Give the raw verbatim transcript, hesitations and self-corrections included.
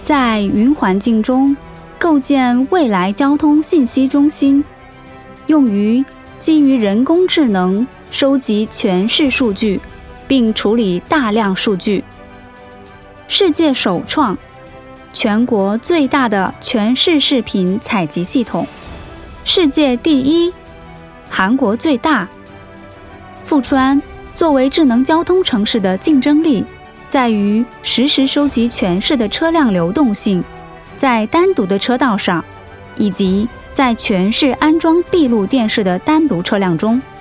在云环境中构建未来交通信息中心，用于基于人工智能收集全市数据，并处理大量数据。世界首创全国最大的全市视频采集系统，世界第一，韩国最大。富川作为智能交通城市的竞争力在于实时收集全市的车辆流动性，在单独的车道上，以及在全市安装闭路电视的单独车辆中。